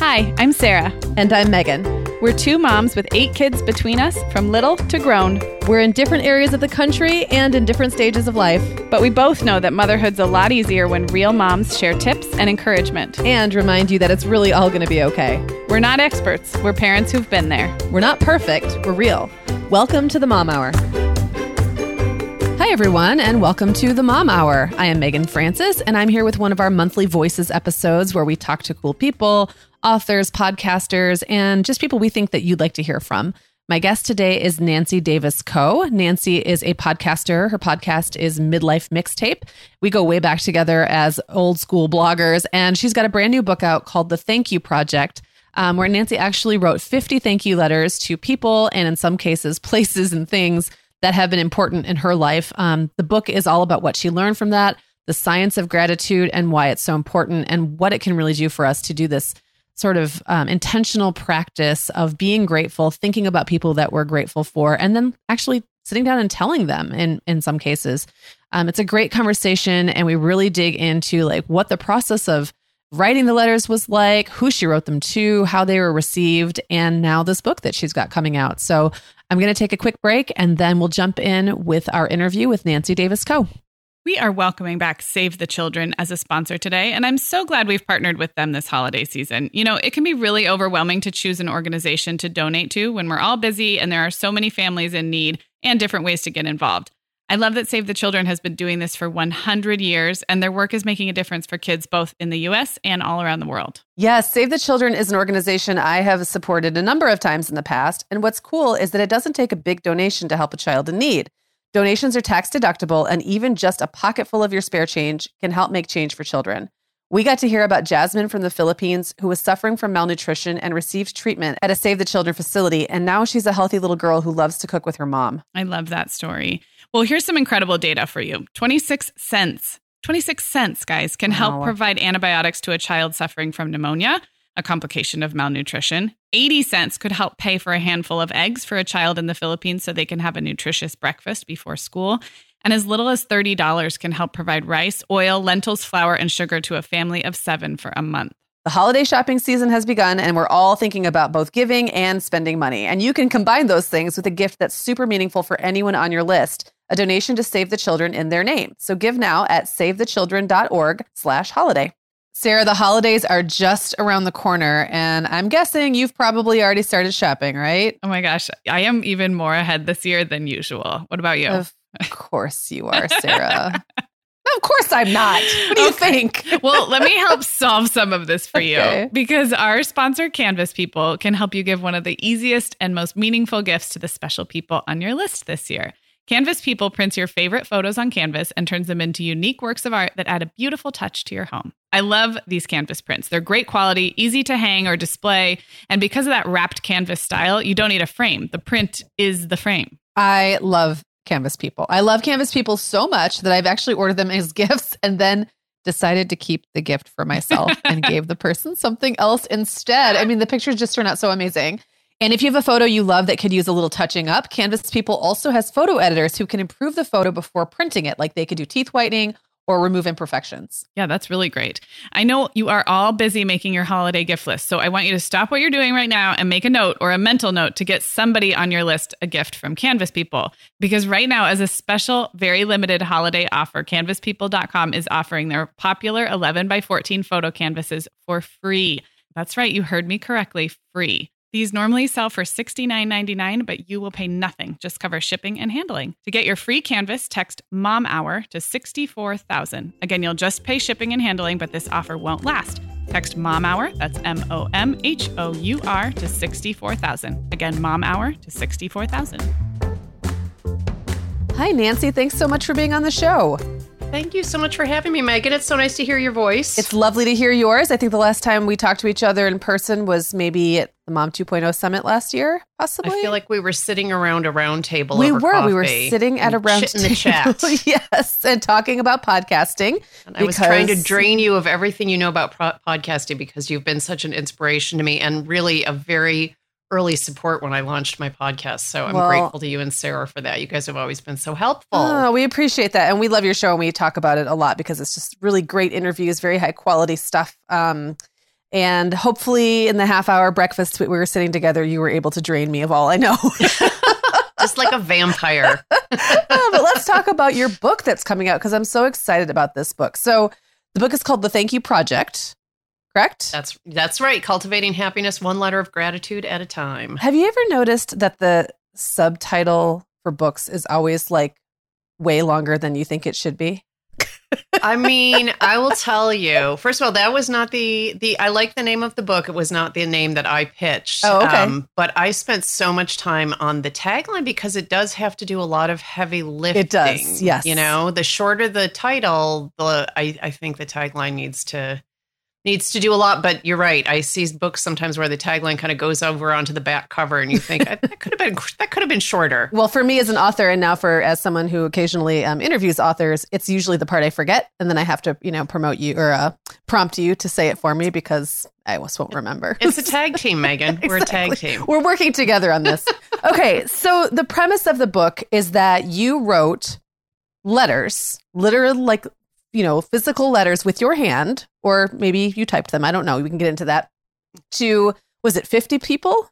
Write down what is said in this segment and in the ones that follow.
Hi, I'm Sarah. And I'm Megan. We're two moms with 8 kids between us, from little to grown. We're in different areas of the country and in different stages of life. But we both know that motherhood's a lot easier when real moms share tips and encouragement. And remind you that it's really all going to be okay. We're not experts. We're parents who've been there. We're not perfect. We're real. Welcome to the Mom Hour. Hi, everyone, and welcome to the Mom Hour. I am Megan Francis, and I'm here with one of our monthly Voices episodes where we talk to cool people, authors, podcasters, and just people we think that you'd like to hear from. My guest today is Nancy Davis Coe. Nancy is a podcaster. Her podcast is Midlife Mixtape. We go way back together as old school bloggers, and she's got a brand new book out called The Thank You Project, where Nancy actually wrote 50 thank you letters to people and in some cases, places and things that have been important in her life. The book is all about what she learned from that, the science of gratitude and why it's so important and what it can really do for us to do this sort of intentional practice of being grateful, thinking about people that we're grateful for, and then actually sitting down and telling them in some cases. It's a great conversation, and we really dig into like what the process of writing the letters was like, who she wrote them to, how they were received, and now this book that she's got coming out. So I'm going to take a quick break, and then we'll jump in with our interview with Nancy Davis Coe. We are welcoming back Save the Children as a sponsor today, and I'm so glad we've partnered with them this holiday season. You know, it can be really overwhelming to choose an organization to donate to when we're all busy and there are so many families in need and different ways to get involved. I love that Save the Children has been doing this for 100 years, and their work is making a difference for kids both in the U.S. and all around the world. Yes, Save the Children is an organization I have supported a number of times in the past, and what's cool is that it doesn't take a big donation to help a child in need. Donations are tax deductible, and even just a pocket full of your spare change can help make change for children. We got to hear about Jasmine from the Philippines, who was suffering from malnutrition and received treatment at a Save the Children facility, and now she's a healthy little girl who loves to cook with her mom. I love that story. Well, here's some incredible data for you. 26 cents. 26 cents, guys, can help provide antibiotics to a child suffering from pneumonia, a complication of malnutrition. 80 cents could help pay for a handful of eggs for a child in the Philippines so they can have a nutritious breakfast before school. And as little as $30 can help provide rice, oil, lentils, flour, and sugar to a family of 7 for a month. The holiday shopping season has begun, and we're all thinking about both giving and spending money. And you can combine those things with a gift that's super meaningful for anyone on your list, a donation to Save the Children in their name. So give now at savethechildren.org/holiday. Sarah, the holidays are just around the corner, and I'm guessing you've probably already started shopping, right? Oh my gosh, I am even more ahead this year than usual. What about you? Of course you are, Sarah. Of course I'm not. What do you think? Well, let me help solve some of this for you, because our sponsor, Canvas People, can help you give one of the easiest and most meaningful gifts to the special people on your list this year. Canvas People prints your favorite photos on canvas and turns them into unique works of art that add a beautiful touch to your home. I love these canvas prints. They're great quality, easy to hang or display. And because of that wrapped canvas style, you don't need a frame. The print is the frame. I love Canvas People. I love Canvas People so much that I've actually ordered them as gifts and then decided to keep the gift for myself and gave the person something else instead. I mean, the pictures just turn out so amazing. And if you have a photo you love that could use a little touching up, Canvas People also has photo editors who can improve the photo before printing it, like they could do teeth whitening or remove imperfections. Yeah, that's really great. I know you are all busy making your holiday gift list, so I want you to stop what you're doing right now and make a note or a mental note to get somebody on your list a gift from Canvas People. Because right now, as a special, very limited holiday offer, canvaspeople.com is offering their popular 11 by 14 photo canvases for free. That's right, you heard me correctly, free. These normally sell for $69.99, but you will pay nothing. Just cover shipping and handling. To get your free canvas, text Mom Hour to 64,000. Again, you'll just pay shipping and handling, but this offer won't last. Text Mom Hour, that's MOMHOUR, to 64,000. Again, Mom Hour to 64,000. Hi, Nancy. Thanks so much for being on the show. Thank you so much for having me, Megan. It's so nice to hear your voice. It's lovely to hear yours. I think the last time we talked to each other in person was maybe at the Mom 2.0 Summit last year, possibly. I feel like we were sitting around a round table. We over were. coffee We were sitting at a round table. In the chat. Yes, and talking about podcasting. And I was trying to drain you of everything you know about podcasting because you've been such an inspiration to me and really a very early support when I launched my podcast. So I'm grateful to you and Sarah for that. You guys have always been so helpful. Oh, we appreciate that. And we love your show and we talk about it a lot because it's just really great interviews, very high quality stuff. And hopefully in the half-hour breakfast we were sitting together, you were able to drain me of all I know. Just like a vampire. But let's talk about your book that's coming out, because I'm so excited about this book. So the book is called The Thank You Project, correct? That's right. Cultivating happiness, one letter of gratitude at a time. Have you ever noticed that the subtitle for books is always like way longer than you think it should be? I mean, I will tell you, first of all, that was not I like the name of the book. It was not the name that I pitched. Oh, okay. But I spent so much time on the tagline because it does have to do a lot of heavy lifting. It does, yes. You know, the shorter the title, I think the tagline needs to do a lot. But you're right. I see books sometimes where the tagline kind of goes over onto the back cover, and you think that could have been shorter. Well, for me as an author, and now as someone who occasionally interviews authors, it's usually the part I forget, and then I have to promote you or prompt you to say it for me because I almost won't remember. It's a tag team, Megan. We're a tag team. We're working together on this. Okay, so the premise of the book is that you wrote letters, literally like physical letters with your hand, or maybe you typed them. I don't know. We can get into that. To, was it 50 people?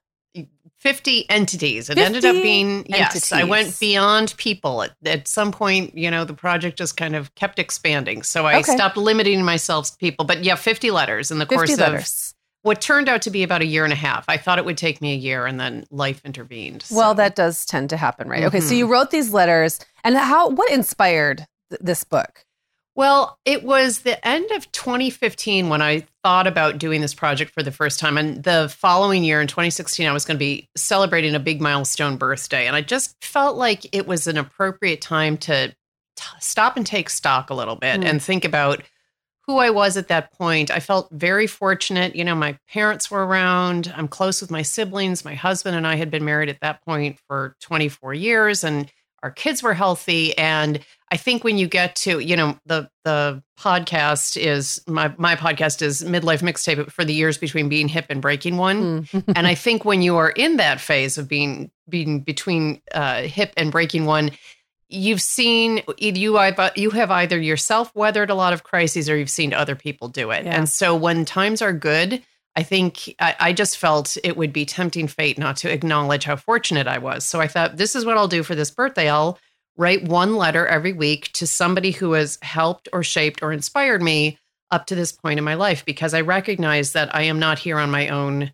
50 entities. It ended up being, yes, I went beyond people. At some point, the project just kind of kept expanding. So I stopped limiting myself to people. But yeah, 50 letters in the course of what turned out to be about a year and a half. I thought it would take me a year, and then life intervened. So. Well, that does tend to happen, right? Mm-hmm. Okay, so you wrote these letters. And what inspired this book? Well, it was the end of 2015 when I thought about doing this project for the first time. And the following year in 2016, I was going to be celebrating a big milestone birthday. And I just felt like it was an appropriate time to stop and take stock a little bit and think about who I was at that point. I felt very fortunate. My parents were around. I'm close with my siblings. My husband and I had been married at that point for 24 years, and our kids were healthy. And I think when you get to, the podcast is, my podcast is Midlife Mixtape for the years between being hip and breaking one. And I think when you are in that phase of being between hip and breaking one, you've seen, you have either yourself weathered a lot of crises or you've seen other people do it. Yeah. And so when times are good, I think I just felt it would be tempting fate not to acknowledge how fortunate I was. So I thought, this is what I'll do for this birthday. I'll write one letter every week to somebody who has helped or shaped or inspired me up to this point in my life, because I recognize that I am not here on my own,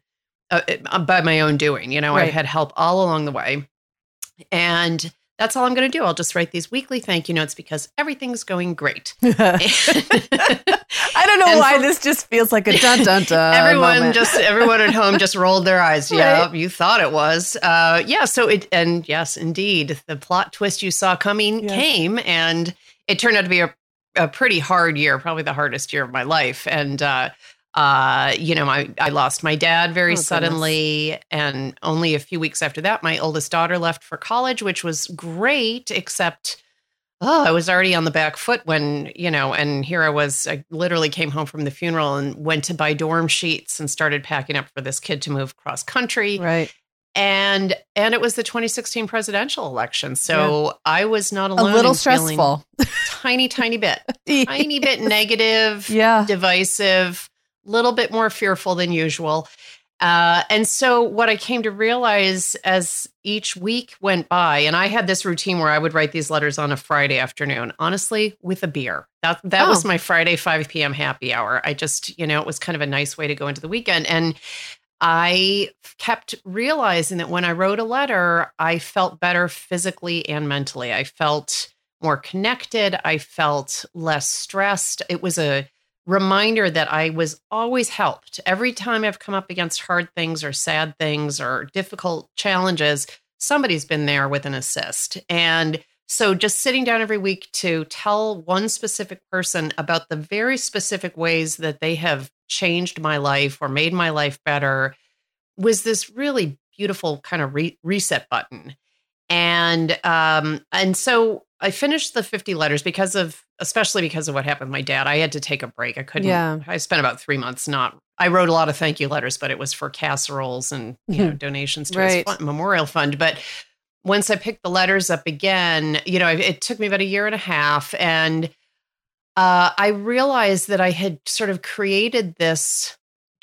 by my own doing. Right. I've had help all along the way. And that's all I'm going to do. I'll just write these weekly thank you notes because everything's going great. I don't know why this just feels like a dun dun dun. Everyone at home just rolled their eyes. Right. Yeah, you thought it was. Yes, indeed, the plot twist you saw coming came, and it turned out to be a pretty hard year, probably the hardest year of my life. And I lost my dad very suddenly. Goodness. And only a few weeks after that, my oldest daughter left for college, which was great, except, I was already on the back foot when, and here I literally came home from the funeral and went to buy dorm sheets and started packing up for this kid to move cross country. Right. And it was the 2016 presidential election. So I was not alone. A little stressful. Tiny bit negative, divisive, little bit more fearful than usual. And so what I came to realize as each week went by, and I had this routine where I would write these letters on a Friday afternoon, honestly, with a beer. That was my Friday 5 p.m. happy hour. I just, it was kind of a nice way to go into the weekend. And I kept realizing that when I wrote a letter, I felt better physically and mentally. I felt more connected. I felt less stressed. It was a reminder that I was always helped. Every time I've come up against hard things or sad things or difficult challenges, somebody's been there with an assist. And so just sitting down every week to tell one specific person about the very specific ways that they have changed my life or made my life better was this really beautiful kind of reset button. And so I finished the 50 letters especially because of what happened with my dad. I had to take a break. I couldn't. Yeah. I spent about 3 months I wrote a lot of thank you letters, but it was for casseroles and donations to his memorial fund. But once I picked the letters up again, it took me about a year and a half, and I realized that I had sort of created this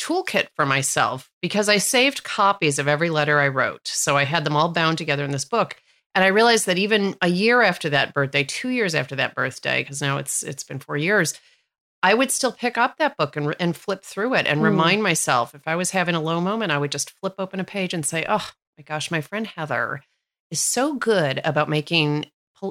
toolkit for myself because I saved copies of every letter I wrote. So I had them all bound together in this book. And I realized that even a year after that birthday, 2 years after that birthday, because now it's been 4 years, I would still pick up that book and flip through it and remind myself, if I was having a low moment, I would just flip open a page and say, oh my gosh, my friend Heather is so good about making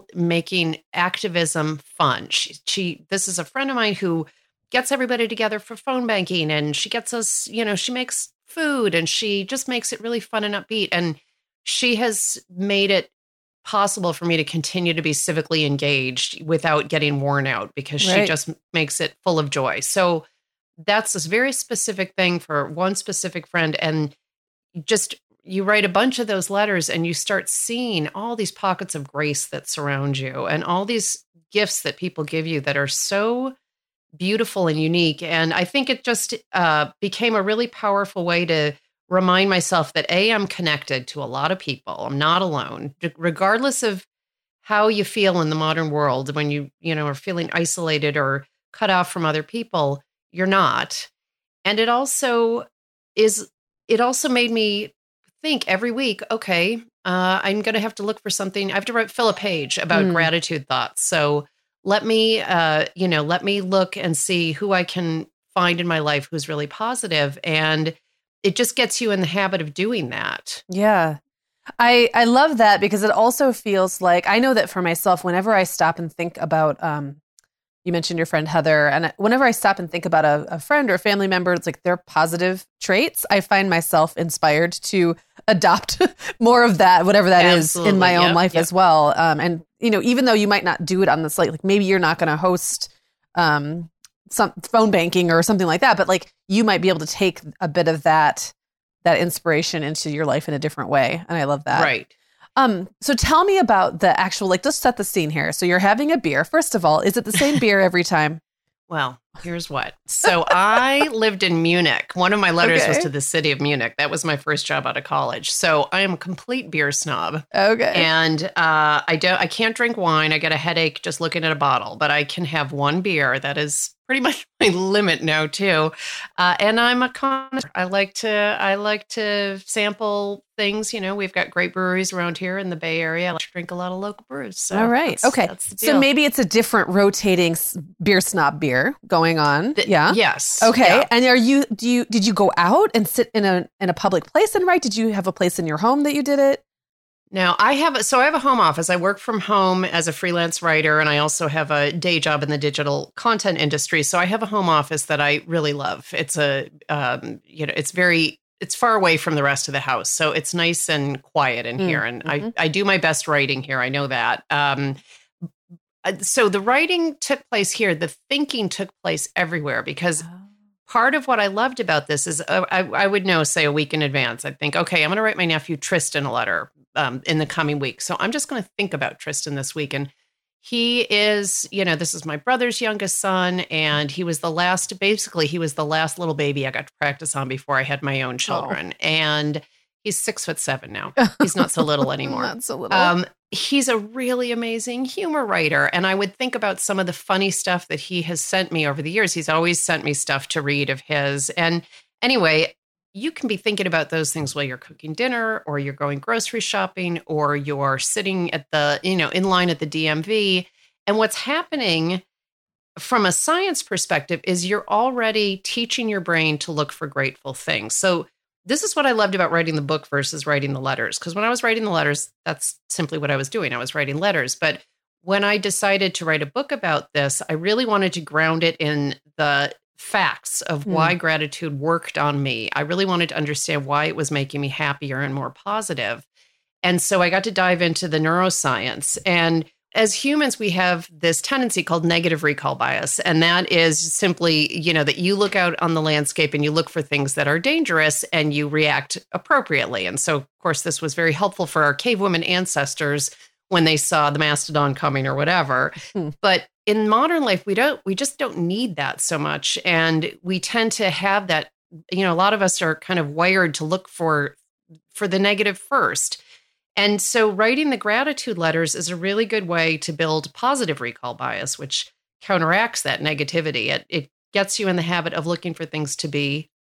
activism fun. This is a friend of mine who gets everybody together for phone banking, and she gets us, she makes food, and she just makes it really fun and upbeat. And she has made it possible for me to continue to be civically engaged without getting worn out because she just makes it full of joy. So that's this very specific thing for one specific friend. And you write a bunch of those letters and you start seeing all these pockets of grace that surround you and all these gifts that people give you that are so beautiful and unique. And I think it just became a really powerful way to remind myself that I'm connected to a lot of people. I'm not alone, regardless of how you feel in the modern world. When you are feeling isolated or cut off from other people, you're not. And it also made me think every week, okay, I'm going to have to look for something. I have to fill a page about gratitude thoughts. So let me look and see who I can find in my life who's really positive. And it just gets you in the habit of doing that. Yeah. I love that because it also feels like, I know that for myself, whenever I stop and think about, you mentioned your friend Heather, and whenever I stop and think about a friend or a family member, it's like their positive traits, I find myself inspired to adopt more of that, whatever that is in my own life as well. And, even though you might not do it on the slate, like maybe you're not going to host some phone banking or something like that, but like you might be able to take a bit of that inspiration into your life in a different way. And I love that. Right. So tell me about the actual, let's set the scene here. So you're having a beer. First of all, is it the same beer every time? Well, here's what. So I lived in Munich. One of my letters was to the city of Munich. That was my first job out of college. So I am a complete beer snob. Okay. And I can't drink wine. I get a headache just looking at a bottle, but I can have one beer. That is pretty much my limit now too. And I'm a connoisseur. I like to sample things. We've got great breweries around here in the Bay Area. I like to drink a lot of local brews. So all right. Okay. So maybe it's a different rotating beer snob beer going on. Yeah. Yes. Okay. Yeah. And did you go out and sit in a public place and write? Did you have a place in your home that you did it? Now, I have a home office. I work from home as a freelance writer, and I also have a day job in the digital content industry. So I have a home office that I really love. It's it's far away from the rest of the house. So it's nice and quiet in here. And I do my best writing here. I know that. So the writing took place here. The thinking took place everywhere because part of what I loved about this is I would know, say, a week in advance. I'd think, okay, I'm going to write my nephew Tristan a letter in the coming week. So I'm just going to think about Tristan this week. And he is, this is my brother's youngest son. And he was the last little baby I got to practice on before I had my own children. And he's 6'7" now. He's not so little anymore. Not so little. He's a really amazing humor writer. And I would think about some of the funny stuff that he has sent me over the years. He's always sent me stuff to read of his. And anyway, you can be thinking about those things while you're cooking dinner or you're going grocery shopping or you're sitting at in line at the DMV. And what's happening from a science perspective is you're already teaching your brain to look for grateful things. So this is what I loved about writing the book versus writing the letters. Because when I was writing the letters, that's simply what I was doing. I was writing letters. But when I decided to write a book about this, I really wanted to ground it in the facts of why gratitude worked on me. I really wanted to understand why it was making me happier and more positive. And so I got to dive into the neuroscience. And as humans, we have this tendency called negative recall bias. And that is simply, that you look out on the landscape and you look for things that are dangerous and you react appropriately. And so, of course, this was very helpful for our cavewoman ancestors when they saw the mastodon coming or whatever. But in modern life, we just don't need that so much. And we tend to have that, a lot of us are kind of wired to look for the negative first. And so writing the gratitude letters is a really good way to build positive recall bias, which counteracts that negativity. It gets you in the habit of looking for things to be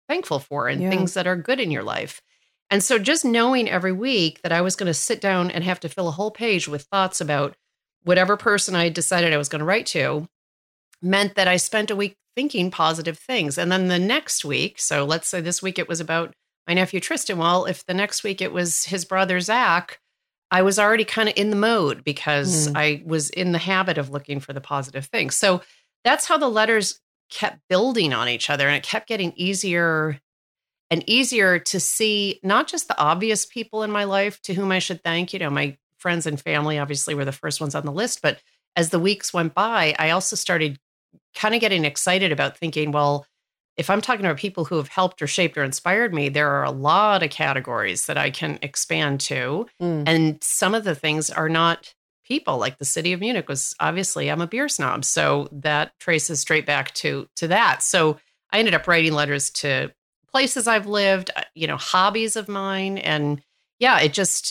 thankful for and things that are good in your life. And so just knowing every week that I was going to sit down and have to fill a whole page with thoughts about whatever person I decided I was going to write to meant that I spent a week thinking positive things. And then the next week, so let's say this week it was about my nephew Tristan. Well, if the next week it was his brother Zach, I was already kind of in the mode because I was in the habit of looking for the positive things. So that's how the letters kept building on each other. And it kept getting easier and easier to see not just the obvious people in my life to whom I should thank. You know, my friends and family obviously were the first ones on the list. But as the weeks went by, I also started kind of getting excited about thinking, well, if I'm talking about people who have helped or shaped or inspired me, there are a lot of categories that I can expand to. And some of the things are not people. Like the city of Munich was obviously, I'm a beer snob. So that traces straight back to that. So I ended up writing letters to places I've lived, you know, hobbies of mine. And yeah,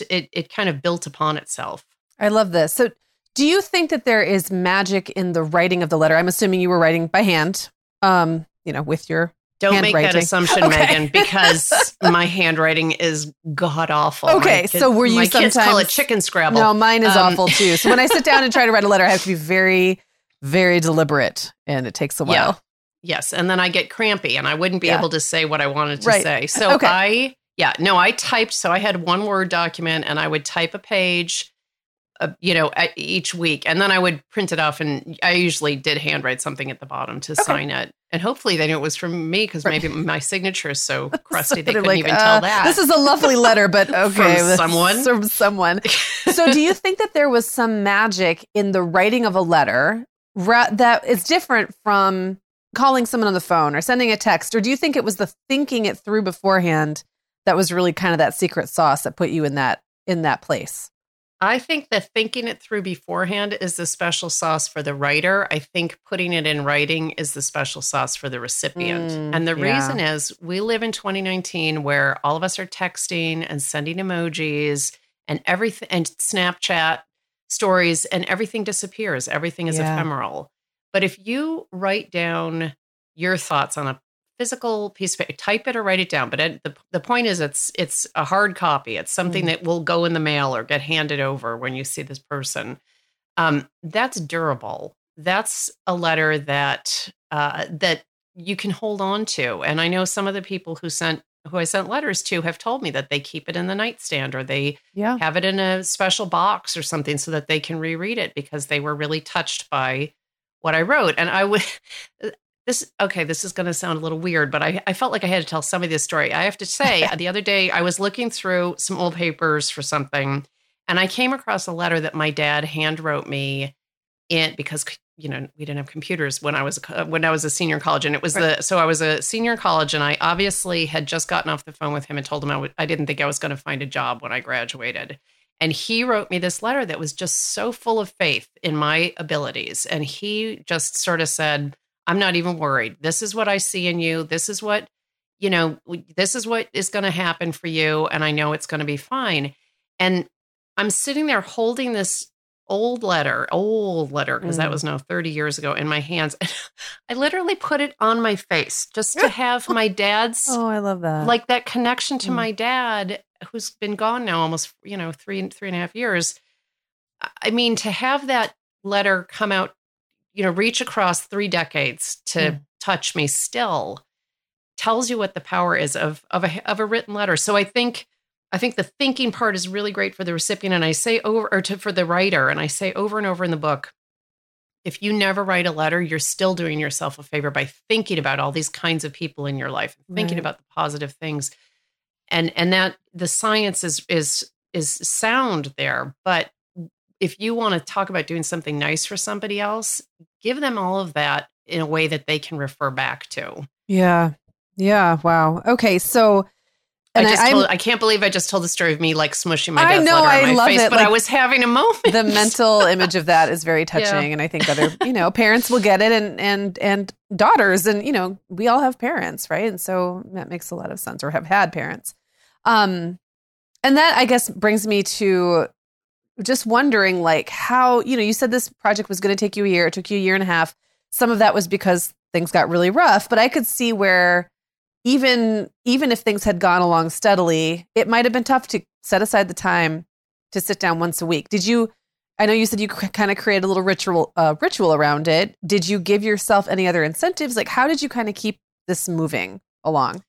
it kind of built upon itself. I love this. So do you think that there is magic in the writing of the letter? I'm assuming you were writing by hand. You know, with your Don't make that assumption, Megan, because my handwriting is god awful. Okay, so were you my sometimes... kids call it chicken scrabble. No, mine is awful too. So when I sit down and try to write a letter, I have to be very, very deliberate, and it takes a while. Yeah. Yes, and then I get crampy, and I wouldn't be able to say what I wanted to say. So I typed. So I had one Word document, and I would type a page, you know, each week, and then I would print it off, and I usually did handwrite something at the bottom to sign it. And hopefully they knew it was from me because maybe my signature is so crusty they couldn't even tell that. This is a lovely letter, but okay. From someone. So do you think that there was some magic in the writing of a letter that is different from calling someone on the phone or sending a text? Or do you think it was the thinking it through beforehand that was really kind of that secret sauce that put you in that place? I think that thinking it through beforehand is the special sauce for the writer. I think putting it in writing is the special sauce for the recipient. And the reason is we live in 2019 where all of us are texting and sending emojis and everything and Snapchat stories and everything disappears. Everything is ephemeral. But if you write down your thoughts on a physical piece of paper, type it or write it down. But the point is it's a hard copy. It's something that will go in the mail or get handed over when you see this person. That's durable. That's a letter that you can hold on to. And I know some of the people who I sent letters to have told me that they keep it in the nightstand or they have it in a special box or something so that they can reread it because they were really touched by what I wrote. And I would... This is going to sound a little weird, but I felt like I had to tell somebody this story. I have to say, the other day I was looking through some old papers for something, and I came across a letter that my dad hand wrote me because you know we didn't have computers when I was a senior in college, and it was so I was a senior in college, and I obviously had just gotten off the phone with him and told him I didn't think I was going to find a job when I graduated. And he wrote me this letter that was just so full of faith in my abilities, and he just sort of said, I'm not even worried. This is what I see in you. This is what, you know, this is what is going to happen for you. And I know it's going to be fine. And I'm sitting there holding this old letter, because that was now 30 years ago in my hands. I literally put it on my face just to have my dad's. Oh, I love that. Like that connection to my dad, who's been gone now almost, you know, three and a half years. I mean, to have that letter come out, you know, reach across 3 decades to touch me still tells you what the power is of a written letter. So I think the thinking part is really great for the recipient. And I say for the writer, and I say over and over in the book, if you never write a letter, you're still doing yourself a favor by thinking about all these kinds of people in your life, thinking about the positive things. And that the science is sound there, but if you want to talk about doing something nice for somebody else, give them all of that in a way that they can refer back to. Yeah. Yeah. Wow. Okay. So I can't believe I just told the story of me like smushing my dad's letter on my face, but I was having a moment. The mental image of that is very touching. And I think other, parents will get it and daughters and, we all have parents, right? And so that makes a lot of sense, or have had parents. And that I guess brings me to just wondering like how, you said this project was going to take you a year. It took you a year and a half. Some of that was because things got really rough, but I could see where even if things had gone along steadily, it might have been tough to set aside the time to sit down once a week. I know you said you kind of created a little ritual around it. Did you give yourself any other incentives? Like, how did you kind of keep this moving along?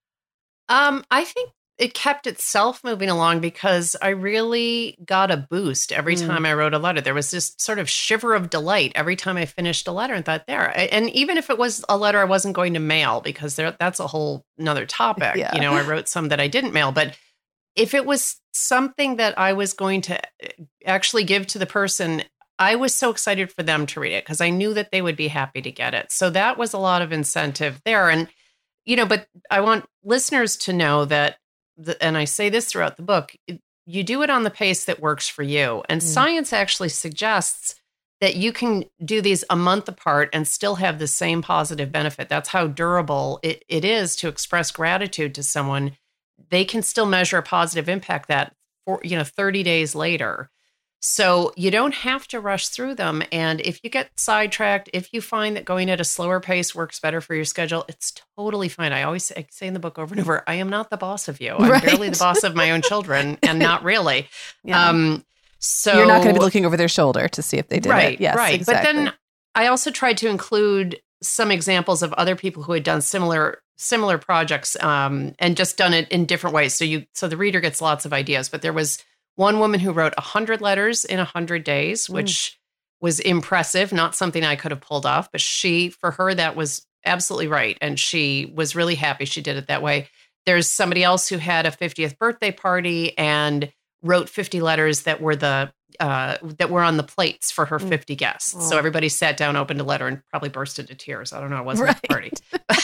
I think it kept itself moving along because I really got a boost every time I wrote a letter. There was this sort of shiver of delight every time I finished a letter and thought and even if it was a letter I wasn't going to mail, because that's a whole nother topic. Yeah. I wrote some that I didn't mail, but if it was something that I was going to actually give to the person, I was so excited for them to read it because I knew that they would be happy to get it. So that was a lot of incentive there. And, but I want listeners to know that, and I say this throughout the book, you do it on the pace that works for you. And science actually suggests that you can do these a month apart and still have the same positive benefit. That's how durable it is to express gratitude to someone. They can still measure a positive impact that 30 days later. So you don't have to rush through them. And if you get sidetracked, if you find that going at a slower pace works better for your schedule, it's totally fine. I always say in the book over and over, I am not the boss of you. I'm barely the boss of my own children, and not really. Yeah. So you're not going to be looking over their shoulder to see if they did right, it. Yes, right. exactly. But then I also tried to include some examples of other people who had done similar projects and just done it in different ways. So the reader gets lots of ideas. But there was one woman who wrote 100 letters in 100 days, which was impressive, not something I could have pulled off. But for her, that was absolutely right. And she was really happy she did it that way. There's somebody else who had a 50th birthday party and wrote 50 letters that were that were on the plates for her 50 guests. Oh. So everybody sat down, opened a letter, and probably burst into tears. I don't know. It wasn't a party.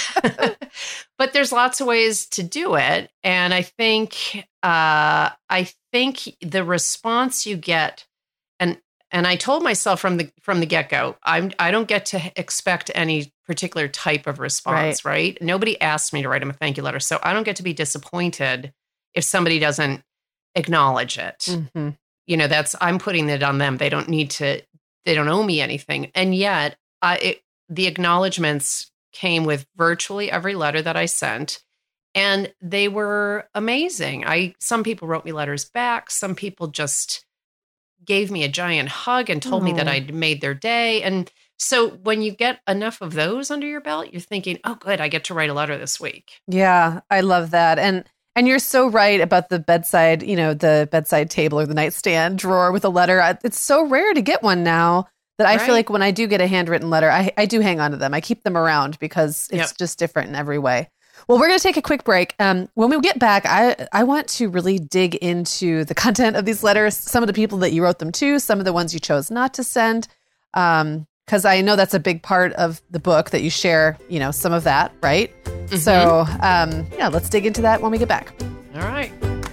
But there's lots of ways to do it. And I think the response you get, and I told myself from the get-go, I don't get to expect any particular type of response, right? Nobody asked me to write them a thank you letter. So I don't get to be disappointed if somebody doesn't acknowledge it. Mm-hmm. I'm putting it on them. They don't owe me anything. And yet the acknowledgements came with virtually every letter that I sent, and they were amazing. Some people wrote me letters back. Some people just gave me a giant hug and told me that I'd made their day. And so when you get enough of those under your belt, you're thinking, oh, good, I get to write a letter this week. Yeah, I love that. And you're so right about the bedside, the bedside table or the nightstand drawer with a letter. It's so rare to get one now that I feel like when I do get a handwritten letter, I do hang on to them. I keep them around because it's just different in every way. Well, we're going to take a quick break. When we get back, I want to really dig into the content of these letters, some of the people that you wrote them to, some of the ones you chose not to send, because I know that's a big part of the book that you share, some of that, right? Mm-hmm. So, let's dig into that when we get back. All right.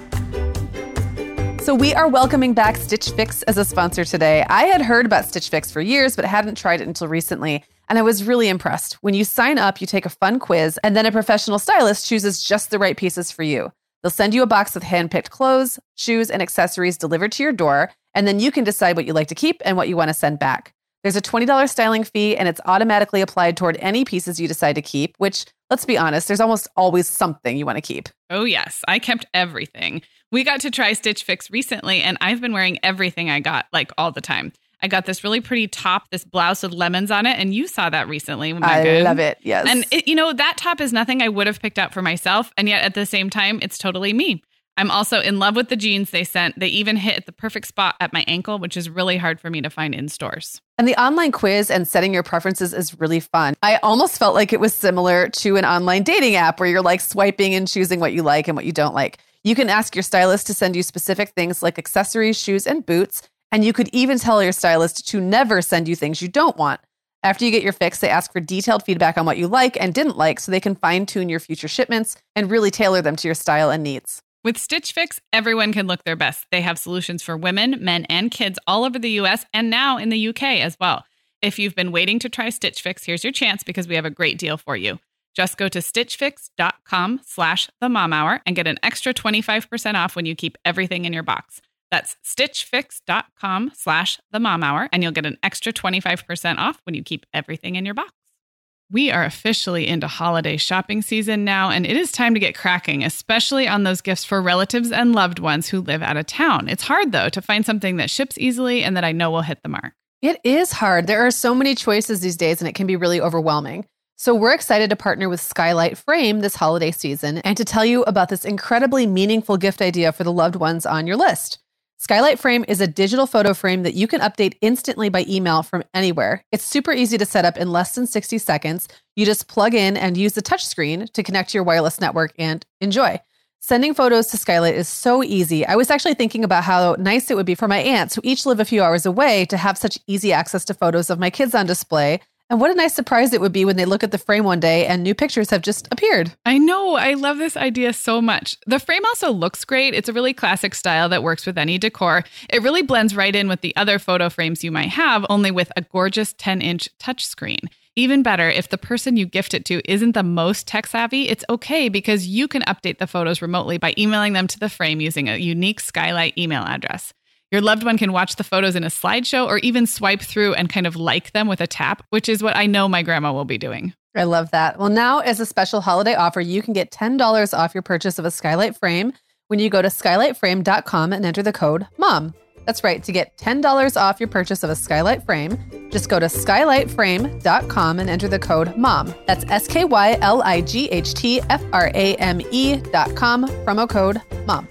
So we are welcoming back Stitch Fix as a sponsor today. I had heard about Stitch Fix for years, but hadn't tried it until recently. And I was really impressed. When you sign up, you take a fun quiz, and then a professional stylist chooses just the right pieces for you. They'll send you a box with hand-picked clothes, shoes, and accessories delivered to your door, and then you can decide what you like to keep and what you want to send back. There's a $20 styling fee, and it's automatically applied toward any pieces you decide to keep, which, let's be honest, there's almost always something you want to keep. Oh, yes. I kept everything. We got to try Stitch Fix recently, and I've been wearing everything I got, all the time. I got this really pretty top, this blouse with lemons on it, and you saw that recently, Megan. I love it, yes. And, that top is nothing I would have picked out for myself, and yet at the same time, it's totally me. I'm also in love with the jeans they sent. They even hit at the perfect spot at my ankle, which is really hard for me to find in stores. And the online quiz and setting your preferences is really fun. I almost felt like it was similar to an online dating app where you're swiping and choosing what you like and what you don't like. You can ask your stylist to send you specific things like accessories, shoes, and boots. And you could even tell your stylist to never send you things you don't want. After you get your fix, they ask for detailed feedback on what you like and didn't like so they can fine-tune your future shipments and really tailor them to your style and needs. With Stitch Fix, everyone can look their best. They have solutions for women, men, and kids all over the U.S. and now in the UK as well. If you've been waiting to try Stitch Fix, here's your chance because we have a great deal for you. Just go to stitchfix.com/themomhour and get an extra 25% off when you keep everything in your box. That's stitchfix.com/themomhour and you'll get an extra 25% off when you keep everything in your box. We are officially into holiday shopping season now, and it is time to get cracking, especially on those gifts for relatives and loved ones who live out of town. It's hard, though, to find something that ships easily and that I know will hit the mark. It is hard. There are so many choices these days, and it can be really overwhelming. So we're excited to partner with Skylight Frame this holiday season and to tell you about this incredibly meaningful gift idea for the loved ones on your list. Skylight Frame is a digital photo frame that you can update instantly by email from anywhere. It's super easy to set up in less than 60 seconds. You just plug in and use the touchscreen to connect to your wireless network and enjoy. Sending photos to Skylight is so easy. I was actually thinking about how nice it would be for my aunts, who each live a few hours away, to have such easy access to photos of my kids on display. And what a nice surprise it would be when they look at the frame one day and new pictures have just appeared. I know. I love this idea so much. The frame also looks great. It's a really classic style that works with any decor. It really blends right in with the other photo frames you might have, only with a gorgeous 10-inch touchscreen. Even better, if the person you gift it to isn't the most tech savvy, it's okay because you can update the photos remotely by emailing them to the frame using a unique Skylight email address. Your loved one can watch the photos in a slideshow or even swipe through and kind of like them with a tap, which is what I know my grandma will be doing. I love that. Well, now as a special holiday offer, you can get $10 off your purchase of a Skylight frame when you go to skylightframe.com and enter the code MOM. That's right. To get $10 off your purchase of a Skylight frame, just go to skylightframe.com and enter the code MOM. That's SKYLIGHTFRAME.com, promo code MOM.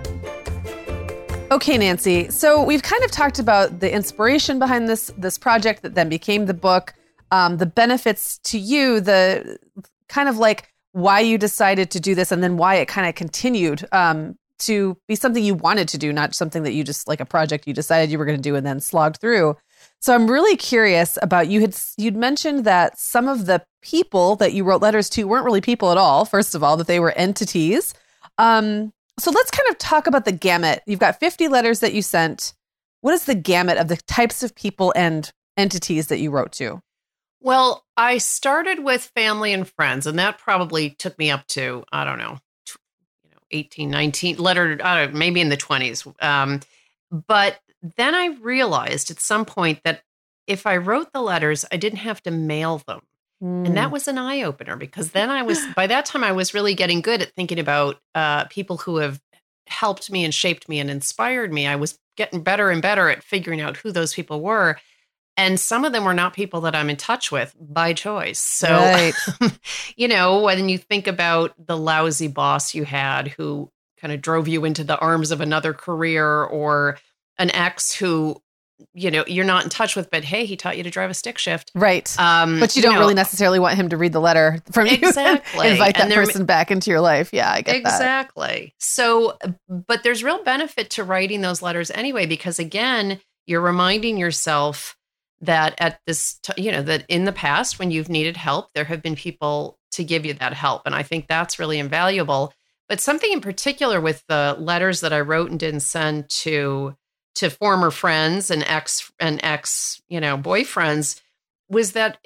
Okay, Nancy. So we've kind of talked about the inspiration behind this project that then became the book, the benefits to you, the kind of like why you decided to do this, and then why it kind of continued to be something you wanted to do, not something that you just like a project you decided you were going to do and then slogged through. So I'm really curious about you'd mentioned that some of the people that you wrote letters to weren't really people at all. First of all, that they were entities. So let's kind of talk about the gamut. You've got 50 letters that you sent. What is the gamut of the types of people and entities that you wrote to? Well, I started with family and friends, and that probably took me up to, 18, 19, maybe in the 20s. But then I realized at some point that if I wrote the letters, I didn't have to mail them. And that was an eye-opener because then by that time I was really getting good at thinking about people who have helped me and shaped me and inspired me. I was getting better and better at figuring out who those people were. And some of them were not people that I'm in touch with by choice. So, right. When you think about the lousy boss you had who kind of drove you into the arms of another career, or an ex who you're not in touch with, but hey, he taught you to drive a stick shift. Right. But you don't really necessarily want him to read the letter from you. Exactly. Invite that person back into your life. Yeah, I get that. Exactly. So, but there's real benefit to writing those letters anyway, because again, you're reminding yourself that at this, that in the past, when you've needed help, there have been people to give you that help. And I think that's really invaluable. But something in particular with the letters that I wrote and didn't send to former friends and ex boyfriends was that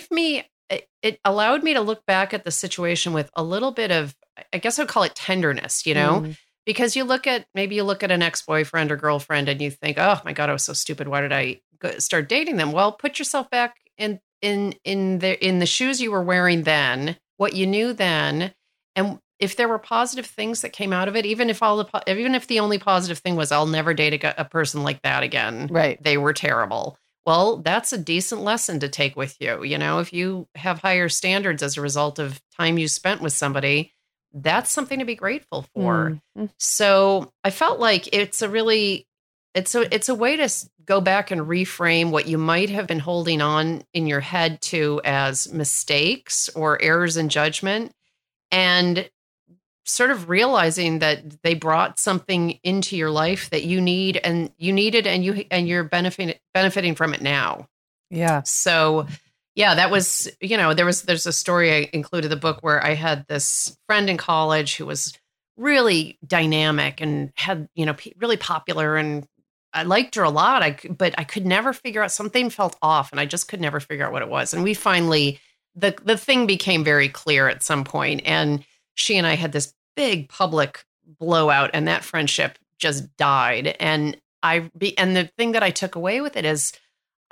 it allowed me to look back at the situation with a little bit of, I guess I would call it tenderness, because you look at an ex-boyfriend or girlfriend and you think, oh my God, I was so stupid. Why did I start dating them? Well, put yourself back in the shoes you were wearing then, what you knew then, and if there were positive things that came out of it, even if the only positive thing was I'll never date a person like that again, right? They were terrible. Well, that's a decent lesson to take with you. If you have higher standards as a result of time you spent with somebody, that's something to be grateful for. Mm-hmm. So I felt like it's a way to go back and reframe what you might have been holding on in your head to as mistakes or errors in judgment, and sort of realizing that they brought something into your life that you needed and you're benefiting from it now. Yeah. So yeah, that was, there's a story I included in the book where I had this friend in college who was really dynamic and had, really popular, and I liked her a lot. But I could never figure out, something felt off, and I just could never figure out what it was. And we finally, the thing became very clear at some point, and she and I had this big public blowout, and that friendship just died. And the thing that I took away with it is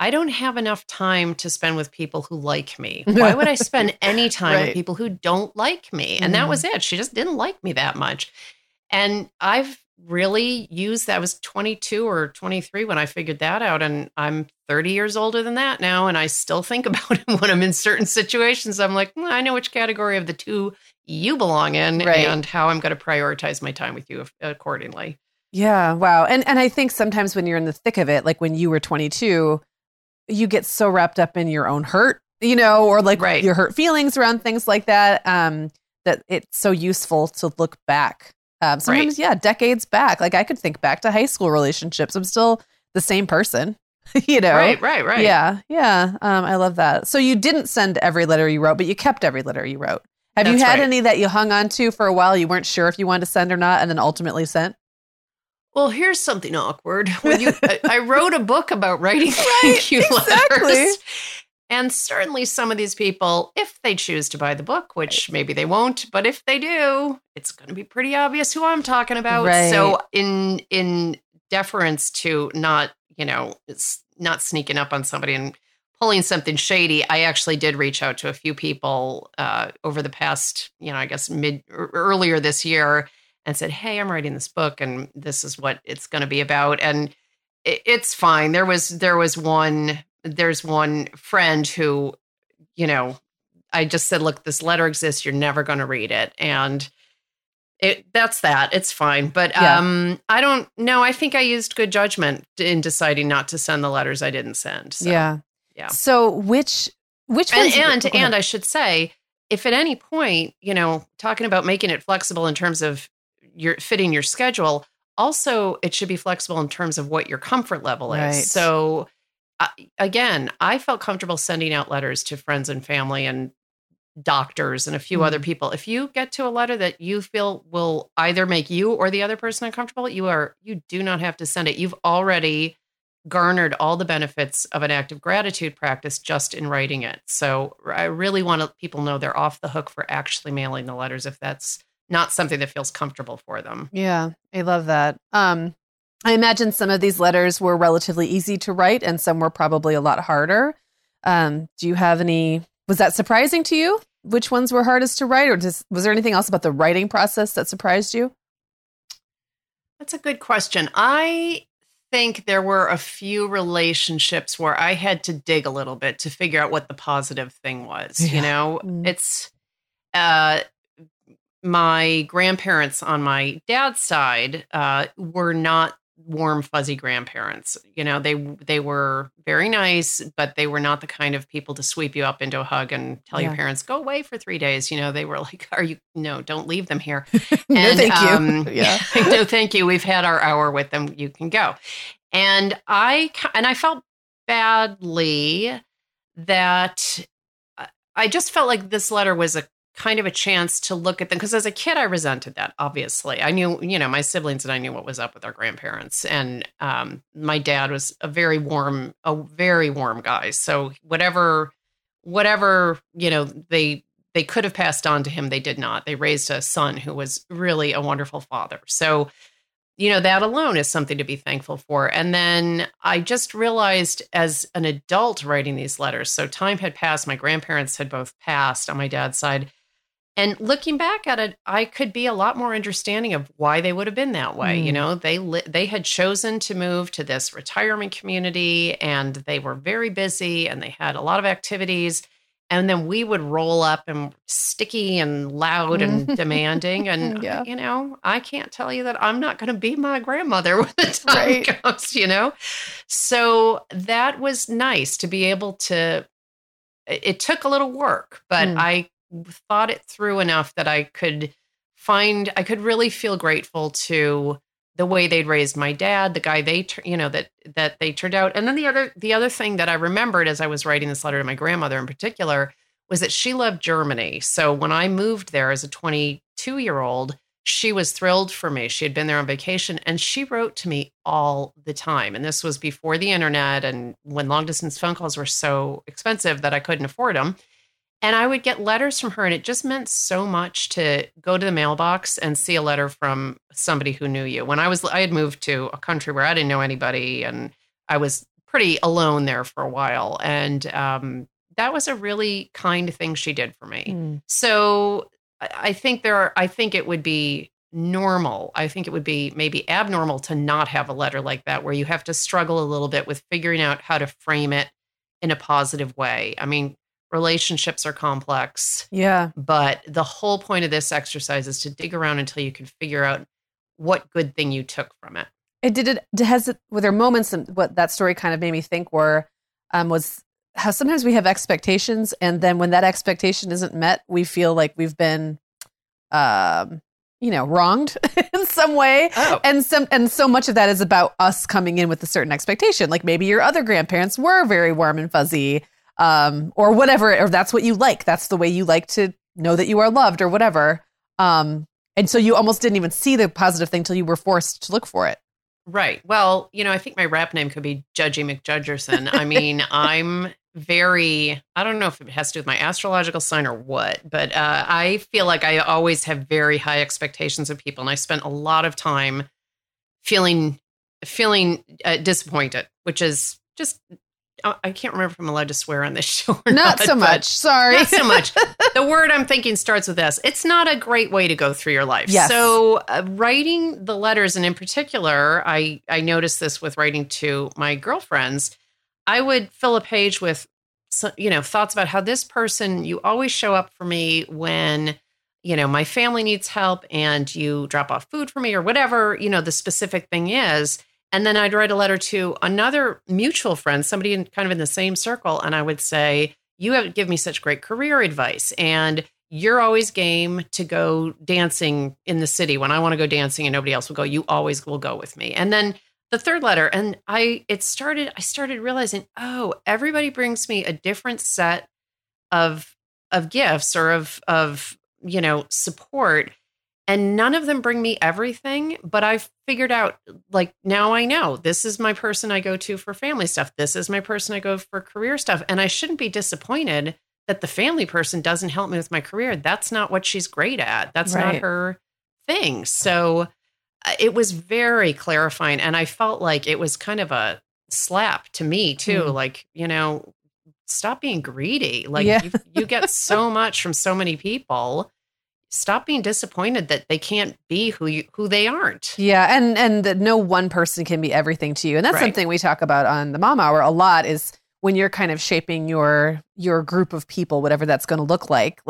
I don't have enough time to spend with people who like me. Why would I spend any time with people who don't like me? And that was it. She just didn't like me that much. And I've really used that. I was 22 or 23 when I figured that out. And I'm 30 years older than that now. And I still think about it when I'm in certain situations. I'm like, I know which category of the two you belong in and how I'm going to prioritize my time with you accordingly. Yeah. Wow. And I think sometimes when you're in the thick of it, like when you were 22, you get so wrapped up in your own hurt, or like your hurt feelings around things like that, that it's so useful to look back. Sometimes, decades back. Like I could think back to high school relationships. I'm still the same person, Right. Yeah. Yeah. I love that. So you didn't send every letter you wrote, but you kept every letter you wrote. Have you had any that you hung on to for a while? You weren't sure if you wanted to send or not, and then ultimately sent? Well, here's something awkward. I wrote a book about writing thank you letters. And certainly some of these people, if they choose to buy the book, which maybe they won't, but if they do, it's going to be pretty obvious who I'm talking about. Right. So in deference to not sneaking up on somebody and pulling something shady, I actually did reach out to a few people over the past, I guess earlier this year and said, hey, I'm writing this book and this is what it's going to be about. And it's fine. There's one friend who, I just said, look, this letter exists. You're never going to read it. And that's that. It's fine. But I don't know. I think I used good judgment in deciding not to send the letters I didn't send. So, yeah. So which ones? And I should say, if at any point, talking about making it flexible in terms of fitting your schedule, also it should be flexible in terms of what your comfort level is. Right. So again, I felt comfortable sending out letters to friends and family and doctors and a few other people. If you get to a letter that you feel will either make you or the other person uncomfortable, you do not have to send it. You've already garnered all the benefits of an act of gratitude practice just in writing it. So I really want to people know they're off the hook for actually mailing the letters if that's not something that feels comfortable for them. Yeah, I love that. I imagine some of these letters were relatively easy to write and some were probably a lot harder. Do you have any, was that surprising to you? Which ones were hardest to write, or was there anything else about the writing process that surprised you? That's a good question. I think there were a few relationships where I had to dig a little bit to figure out what the positive thing was. It's my grandparents on my dad's side were not warm, fuzzy grandparents. They were very nice, but they were not the kind of people to sweep you up into a hug and tell your parents, go away for 3 days. They were like, don't leave them here. No, thank you. Yeah. No, thank you. We've had our hour with them. You can go. And I felt badly that I just felt like this letter was a kind of a chance to look at them. Because as a kid, I resented that, obviously. I knew, my siblings and I knew what was up with our grandparents. And my dad was a very warm guy. So whatever, they could have passed on to him, they did not. They raised a son who was really a wonderful father. So, that alone is something to be thankful for. And then I just realized as an adult writing these letters, so time had passed, my grandparents had both passed on my dad's side. And looking back at it, I could be a lot more understanding of why they would have been that way. They had chosen to move to this retirement community and they were very busy and they had a lot of activities. And then we would roll up and sticky and loud and demanding. And, I can't tell you that I'm not going to be my grandmother when the time comes, So that was nice to be able to, it took a little work, but I thought it through enough that I could really feel grateful to the way they'd raised my dad, the guy that they turned out. And then the other thing that I remembered as I was writing this letter to my grandmother in particular was that she loved Germany. So when I moved there as a 22-year-old, she was thrilled for me. She had been there on vacation and she wrote to me all the time. And this was before the internet and when long distance phone calls were so expensive that I couldn't afford them. And I would get letters from her, and it just meant so much to go to the mailbox and see a letter from somebody who knew you. When I had moved to a country where I didn't know anybody, and I was pretty alone there for a while. And that was a really kind thing she did for me. So I think it would be normal. I think it would be maybe abnormal to not have a letter like that, where you have to struggle a little bit with figuring out how to frame it in a positive way. I mean, relationships are complex. Yeah. But the whole point of this exercise is to dig around until you can figure out what good thing you took from it. Were there moments, and what that story kind of made me think was how sometimes we have expectations, and then when that expectation isn't met, we feel like we've been, wronged in some way. Oh. And so much of that is about us coming in with a certain expectation. Like maybe your other grandparents were very warm and fuzzy, or whatever, or that's what you like. That's the way you like to know that you are loved or whatever. And so you almost didn't even see the positive thing till you were forced to look for it. Right. Well, I think my rap name could be Judgy McJudgerson. I mean, I'm I don't know if it has to do with my astrological sign or what, but I feel like I always have very high expectations of people. And I spent a lot of time feeling disappointed, which is just, I can't remember if I'm allowed to swear on this show or not. Not so much. Sorry. Not so much. The word I'm thinking starts with S. It's not a great way to go through your life. Yes. So writing the letters, and in particular, I noticed this with writing to my girlfriends, I would fill a page with, thoughts about how this person, you always show up for me when, my family needs help and you drop off food for me or whatever, the specific thing is. And then I'd write a letter to another mutual friend, somebody kind of in the same circle. And I would say, you have given me such great career advice, and you're always game to go dancing in the city when I want to go dancing and nobody else will go. You always will go with me. And then the third letter, and I started realizing, everybody brings me a different set of gifts or of support, and none of them bring me everything. But I've figured out, like, now I know this is my person I go to for family stuff. This is my person I go for career stuff, and I shouldn't be disappointed that the family person doesn't help me with my career. That's not what she's great at. That's right. Not her thing. So it was very clarifying. And I felt like it was kind of a slap to me too. Like, stop being greedy. Like you get so much from so many people. Stop being disappointed that they can't be who they aren't. Yeah. And that no one person can be everything to you. And that's something we talk about on the Mom Hour a lot, is when you're kind of shaping your group of people, whatever that's going to look like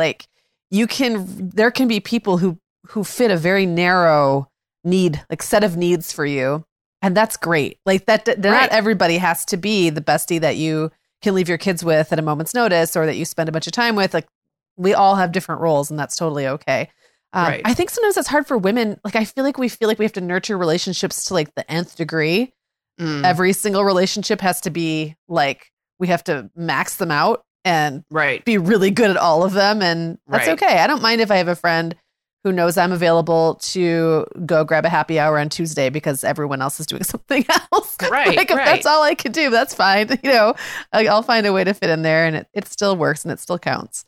there can be people who fit a very narrow need, like set of needs for you. And that's great. Like that, not everybody has to be the bestie that you can leave your kids with at a moment's notice, or that you spend a bunch of time with. Like, we all have different roles, and that's totally okay. I think sometimes that's hard for women. Like, I feel like we have to nurture relationships to like the nth degree. Every single relationship has to be like, we have to max them out and be really good at all of them. And that's okay. I don't mind if I have a friend who knows I'm available to go grab a happy hour on Tuesday because everyone else is doing something else. Like, if that's all I could do, that's fine. I'll find a way to fit in there, and it still works and it still counts.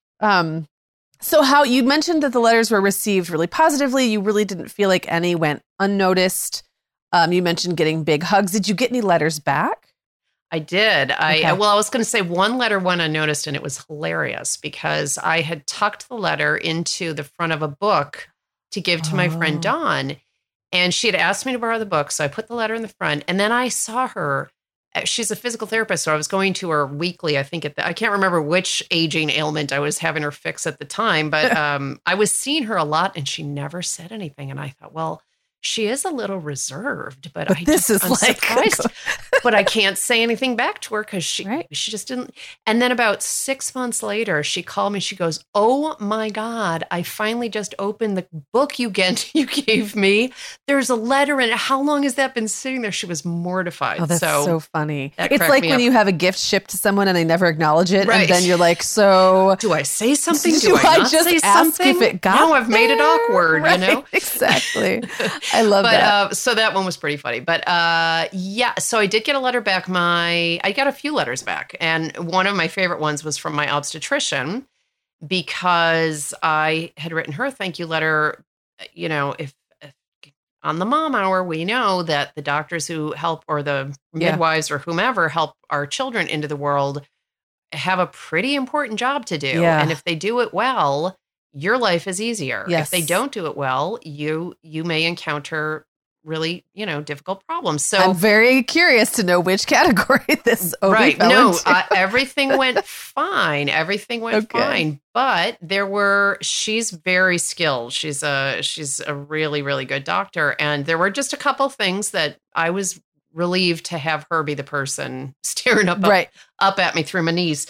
So how you mentioned that the letters were received really positively. You really didn't feel like any went unnoticed. You mentioned getting big hugs. Did you get any letters back? I did. I was going to say one letter went unnoticed, and it was hilarious because I had tucked the letter into the front of a book to give to my friend Dawn, and she had asked me to borrow the book. So I put the letter in the front, and then I saw her. She's a physical therapist, so I was going to her weekly. I think I can't remember which aging ailment I was having her fix at the time, but I was seeing her a lot, and she never said anything. And I thought, well, she is a little reserved, but I'm surprised. But I can't say anything back to her because she just didn't. And then about 6 months later, she called me. She goes, "Oh my God, I finally just opened the book you gave me. There's a letter in it. How long has that been sitting there?" She was mortified. Oh, that's so funny. It's like when you have a gift shipped to someone and they never acknowledge it. And then you're like, so do I say something? Do I not just say something? If it got now I've made it awkward, Exactly. I love that. So that one was pretty funny. But so I did get a letter back. I got a few letters back. And one of my favorite ones was from my obstetrician, because I had written her a thank you letter, if on the Mom Hour, we know that the doctors who help, or the midwives or whomever help our children into the world, have a pretty important job to do. Yeah. And if they do it well, your life is easier. Yes. If they don't do it well, you may encounter really, difficult problems. So I'm very curious to know which category this OB fell into. Everything went fine. Everything went fine. But she's very skilled. She's a really, really good doctor. And there were just a couple things that I was relieved to have her be the person staring up at me through my knees.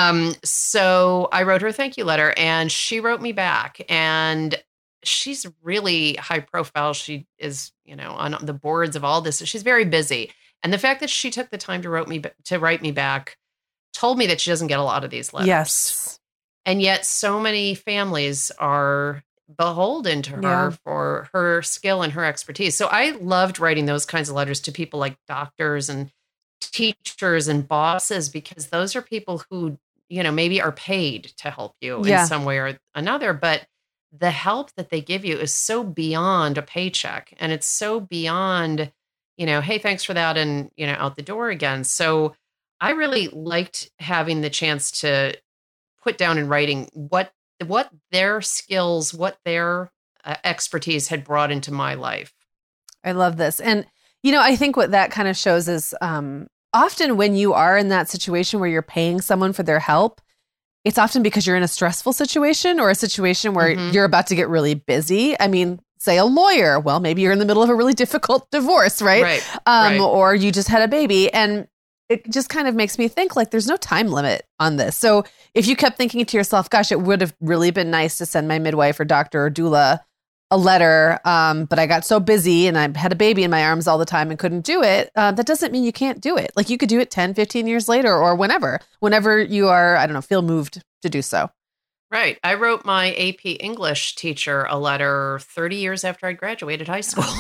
So I wrote her a thank you letter, and she wrote me back, and she's really high profile. She is, on the boards of all this. She's very busy. And the fact that she took the time to write me back told me that she doesn't get a lot of these letters. Yes. And yet so many families are beholden to her for her skill and her expertise. So I loved writing those kinds of letters to people like doctors and teachers and bosses, because those are people who, maybe are paid to help you in some way or another, but the help that they give you is so beyond a paycheck, and it's so beyond, hey, thanks for that, and, out the door again. So I really liked having the chance to put down in writing what their skills, what their expertise had brought into my life. I love this. And, I think what that kind of shows is often when you are in that situation where you're paying someone for their help, it's often because you're in a stressful situation, or a situation where you're about to get really busy. I mean, say a lawyer. Well, maybe you're in the middle of a really difficult divorce, right? Or you just had a baby. And it just kind of makes me think, like, there's no time limit on this. So if you kept thinking to yourself, gosh, it would have really been nice to send my midwife or doctor or doula a letter, but I got so busy and I had a baby in my arms all the time and couldn't do it, that doesn't mean you can't do it. Like, you could do it 10, 15 years later, or whenever you are, feel moved to do so. Right. I wrote my AP English teacher a letter 30 years after I graduated high school,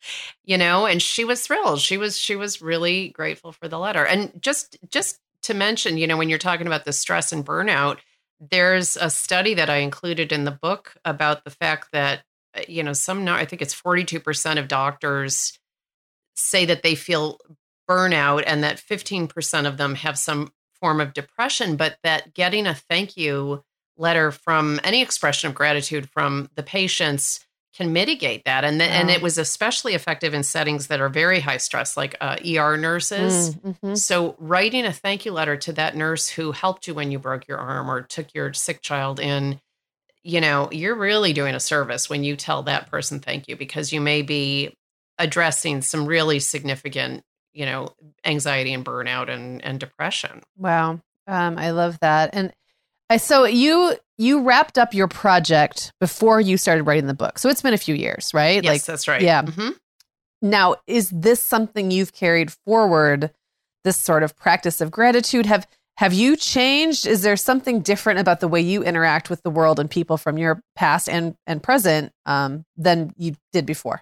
and she was thrilled. She was really grateful for the letter. And just to mention, when you're talking about the stress and burnout, there's a study that I included in the book about the fact that, I think it's 42% of doctors say that they feel burnout, and that 15% of them have some form of depression, but that getting a thank you letter from any expression of gratitude from the patients can mitigate that. And and it was especially effective in settings that are very high stress, like ER nurses. Mm-hmm. So writing a thank you letter to that nurse who helped you when you broke your arm or took your sick child in, you're really doing a service when you tell that person thank you, because you may be addressing some really significant, anxiety and burnout and depression. Wow. I love that. And so you wrapped up your project before you started writing the book. So it's been a few years, right? Yes, that's right. Yeah. Mm-hmm. Now, is this something you've carried forward, this sort of practice of gratitude? Have you changed? Is there something different about the way you interact with the world and people from your past and present than you did before?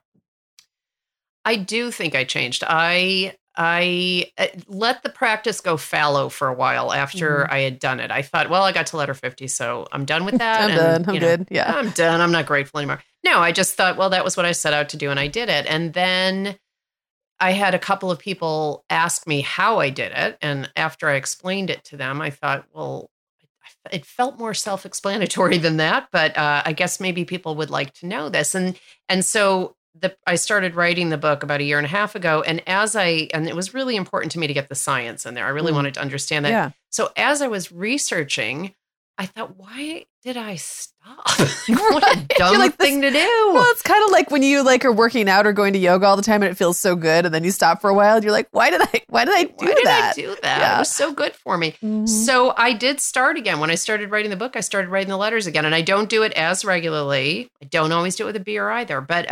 I do think I changed. I let the practice go fallow for a while after I had done it. I thought, well, I got to letter 50, so I'm done with that. I'm good. Yeah. I'm done. I'm not grateful anymore. No, I just thought, well, that was what I set out to do, and I did it. And then I had a couple of people ask me how I did it. And after I explained it to them, I thought, well, it felt more self-explanatory than that. But I guess maybe people would like to know this. And so I started writing the book about a year and a half ago. And and it was really important to me to get the science in there. I really wanted to understand that. Yeah. So as I was researching, I thought, why did I stop? What a dumb thing to do. Well, it's kind of like when you are working out or going to yoga all the time and it feels so good, and then you stop for a while and you're like, why did I do that? Yeah. It was so good for me. Mm-hmm. So I did start again. When I started writing the book, I started writing the letters again, and I don't do it as regularly. I don't always do it with a beer either, but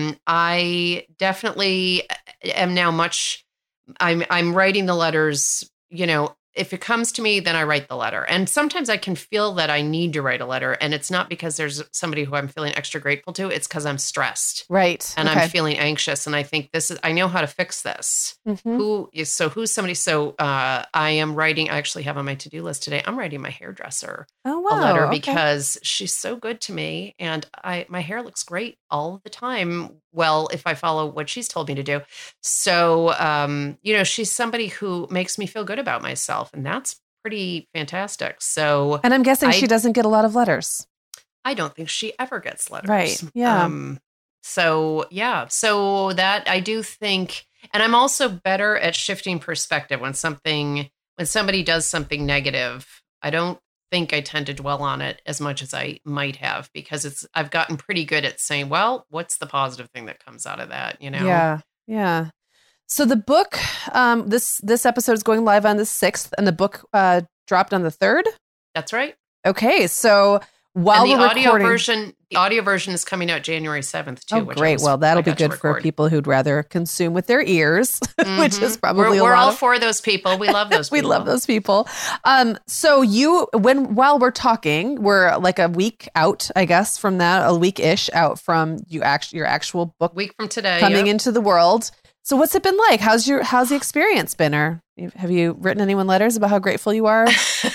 I definitely am now I'm writing the letters, if it comes to me, then I write the letter. And sometimes I can feel that I need to write a letter. And it's not because there's somebody who I'm feeling extra grateful to. It's because I'm stressed. Right. And I'm feeling anxious. And I think I know how to fix this. Mm-hmm. Who's somebody? So I am writing, I actually have on my to-do list today, I'm writing my hairdresser a letter because she's so good to me. And my hair looks great all the time. Well, if I follow what she's told me to do. So, she's somebody who makes me feel good about myself. And that's pretty fantastic. So, and I'm guessing she doesn't get a lot of letters. I don't think she ever gets letters. Right. Yeah. So that I do think, and I'm also better at shifting perspective when somebody does something negative. I don't think I tend to dwell on it as much as I might have, because I've gotten pretty good at saying, well, what's the positive thing that comes out of that? Yeah. Yeah. So the book, this episode is going live on the 6th, and the book dropped on the 3rd. That's right. Okay, so while the we're audio recording, the audio version is coming out January 7th too. Oh, great! Well, that'll be good for people who'd rather consume with their ears, which is probably we're all for those people. We love those. We love those people. So while we're talking, we're like a week out, I guess, from that, a week-ish out from your actual book. Week from today, coming into the world. So what's it been like? How's the experience been? Or have you written anyone letters about how grateful you are?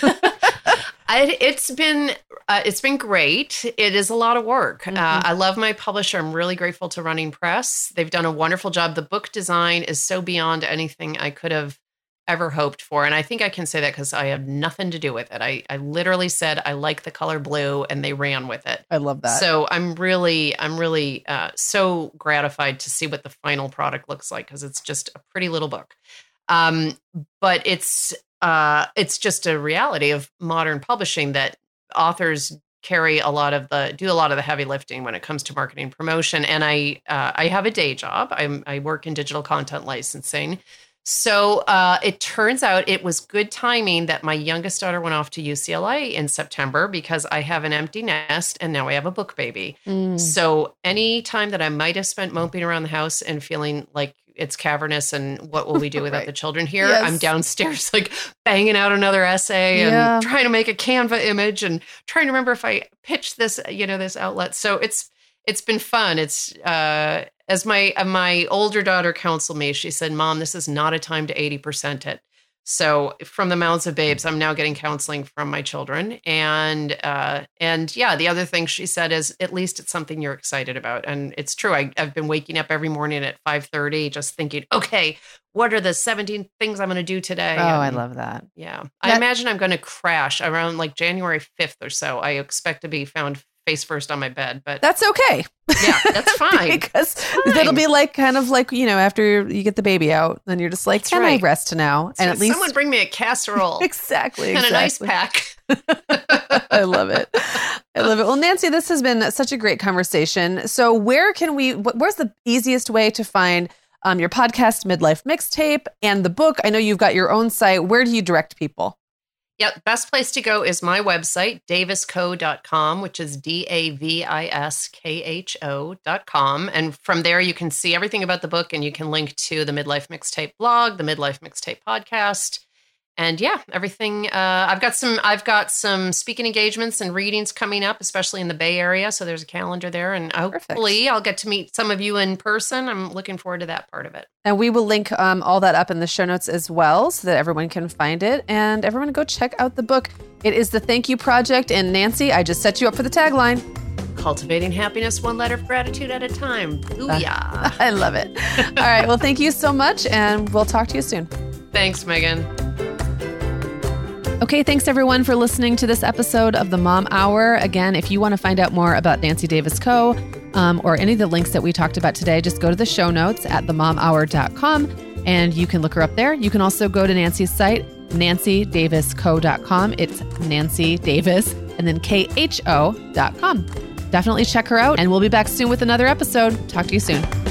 It's been great. It is a lot of work. I love my publisher. I'm really grateful to Running Press. They've done a wonderful job. The book design is so beyond anything I could have ever hoped for. And I think I can say that because I have nothing to do with it. I literally said, I like the color blue, and they ran with it. I love that. So I'm really so gratified to see what the final product looks like, because it's just a pretty little book. But it's just a reality of modern publishing that authors carry do a lot of the heavy lifting when it comes to marketing and promotion. And I have a day job. I work in digital content licensing. So it turns out it was good timing that my youngest daughter went off to UCLA in September, because I have an empty nest and now I have a book baby. So any time that I might have spent moping around the house and feeling like it's cavernous and what will we do without the children here? Yes. I'm downstairs like banging out another essay and trying to make a Canva image and trying to remember if I pitched this, this outlet. So it's been fun. It's as my older daughter counseled me, she said, "Mom, this is not a time to 80% it." So from the mouths of babes, I'm now getting counseling from my children. And the other thing she said is, at least it's something you're excited about. And it's true. I've been waking up every morning at 5:30, just thinking, okay, what are the 17 things I'm going to do today? Oh, I love that. Yeah. I imagine I'm going to crash around like January 5th or so. I expect to be found face first on my bed, but that's okay. Yeah, that's fine. Because it'll be like kind of like, after you get the baby out, then you're just like, can I rest now? And at least someone bring me a casserole. Exactly. And an ice pack. I love it. Well, Nancy, this has been such a great conversation. So where's the easiest way to find your podcast, Midlife Mixtape, and the book? I know you've got your own site. Where do you direct people? Yeah, best place to go is my website, davisco.com, which is DAVISKHO.com. And from there, you can see everything about the book, and you can link to the Midlife Mixtape blog, the Midlife Mixtape podcast. And everything. I've got some speaking engagements and readings coming up, especially in the Bay Area. So there's a calendar there, and hopefully I'll get to meet some of you in person. I'm looking forward to that part of it. And we will link all that up in the show notes as well, so that everyone can find it. And everyone go check out the book. It is The Thank You Project. And Nancy, I just set you up for the tagline. Cultivating happiness one letter of gratitude at a time. Booyah. I love it. All right. Well, thank you so much, and we'll talk to you soon. Thanks, Megan. Okay, thanks everyone for listening to this episode of the Mom Hour. Again, if you want to find out more about Nancy Davis Co. Or any of the links that we talked about today, just go to the show notes at themomhour.com and you can look her up there. You can also go to Nancy's site, nancydavisco.com. It's Nancy Davis and then KHO.com. Definitely check her out, and we'll be back soon with another episode. Talk to you soon.